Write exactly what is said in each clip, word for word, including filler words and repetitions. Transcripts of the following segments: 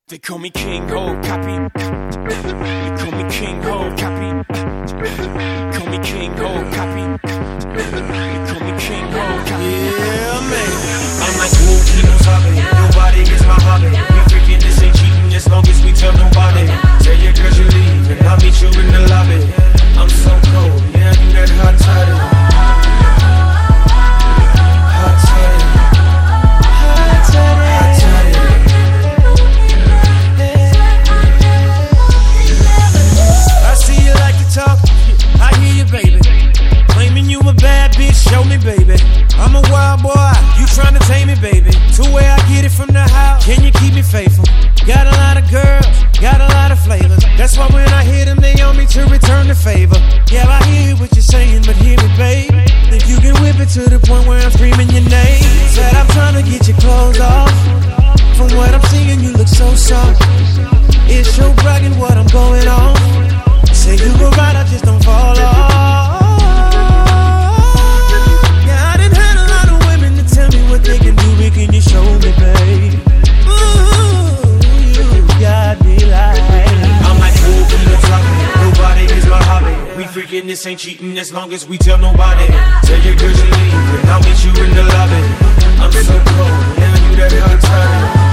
They call me King Ho, copy. They call me King Ho, copy. Call me King Ho, copy. They call me King Ho, copy. Yeah, man. I'm like, who knows hobby? Nobody is my hobby. We freaking this ain't cheating as long as we tell nobody. Tell your girls you leave and I'll meet you in the lobby. I'm so cold, yeah, I do that hot toddy. Hot toddy. Hot toddy. Hot toddy. I see you like to talk, I hear you, baby. Claiming you a bad bitch, show me, baby. I'm a wild boy, you tryna tame me, baby. To where I get it from the house, can you keep me faithful? Got a lot of girls, got a lot of flavors. That's why when I hit them, they on me to return the favor. Yeah, I hear what you're saying, but hear me, babe. Think you can whip it to the point where I'm screaming your name. Said I'm tryna get your clothes off. From what I'm seeing, you look so soft. It's your bragging what I'm going on. Say you were right, I just don't fall off. Yeah, I done had a lot of women to tell me what they can do, but can you show me, babe? Ooh, you got me like I'm like, who knows hobby? Nobody is my hobby. We freaking this ain't cheating as long as we tell nobody. Tell your girls you leave and I'll meet you in the lobby. I'm so cold, yeah, you that hot toddy.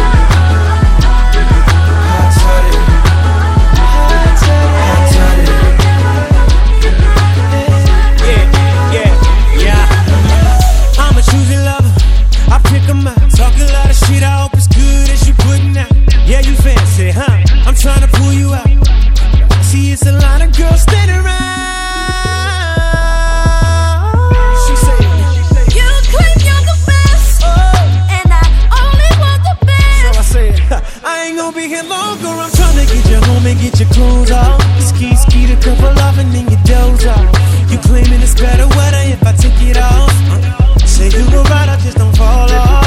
Talking a lot of shit, I hope it's good as you putting out. Yeah, you fancy, huh? I'm trying to pull you out. See, it's a lot of girls standing around. She said, you claim you're the best, oh, and I only want the best. So I said, I ain't gonna be here longer. I'm trying to get you home and get your clothes off. Ski, ski, the couple off and then your doze off. You claiming it's better weather if I take it off. Say you were right, I just don't fall off.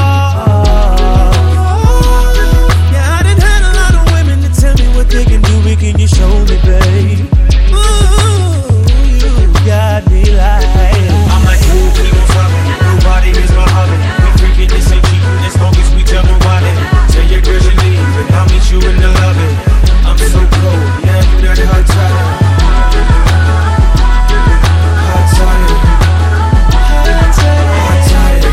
They can do it, can you show me, babe? Ooh, you got me like I'm like, who knows hobby? Nobody is my hobby. We freaking this ain't cheating as long as we tell nobody. Tell your girls you leave and I'll meet you in the lobby. I'm so cold, yeah, you that hot toddy. Hot toddy. Hot toddy. Hot toddy.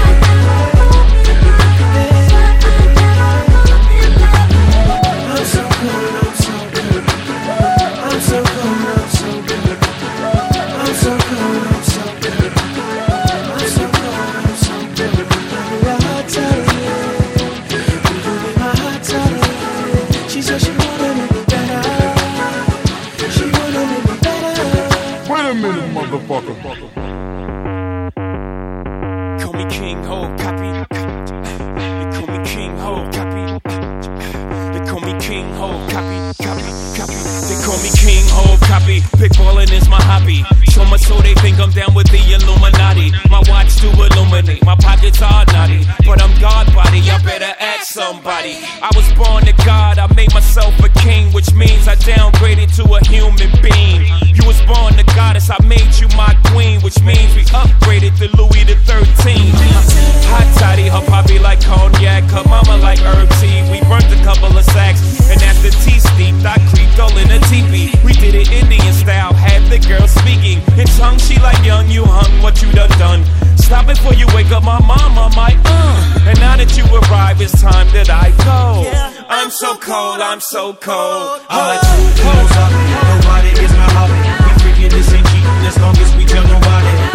I'm so cold. I'm so cold, I'm so good. I'm so cold, I'm so good. I'm so cold, I'm so good. You're a hot toddy. You do me my hot toddy. She said she wanna make me better. She wanna make me better. Wait a minute, motherfucker. Call me King Ho, copy. They call me King Ho, copy. They call me King Ho, copy, copy, copy. They call me King Ho, copy. Pickballing is my hobby. So much so they think I'm down with the Illuminati. My watch to illuminate, my pockets are naughty. But I'm God body, I better ask somebody. I was born to God, I made myself a king, which means I downgraded to a human being. You was born to goddess, I made you my queen, which means we upgraded to Louis the thirteenth. Hot toddy, her poppy like cognac, her mama like herb tea. We burnt a couple of sacks, and as the tea steeped, I creeped all in a teepee. We did it Indian style, had the girl speaking in tongue. She like young, you hung, what you done done. Stop it before you wake up my mama, my uh. And now that you arrive, it's time that I go. I'm so cold, I'm so cold. I'm like, who knows hobby? Nobody is my hobby. We freaking this ain't cheating as long as we tell nobody.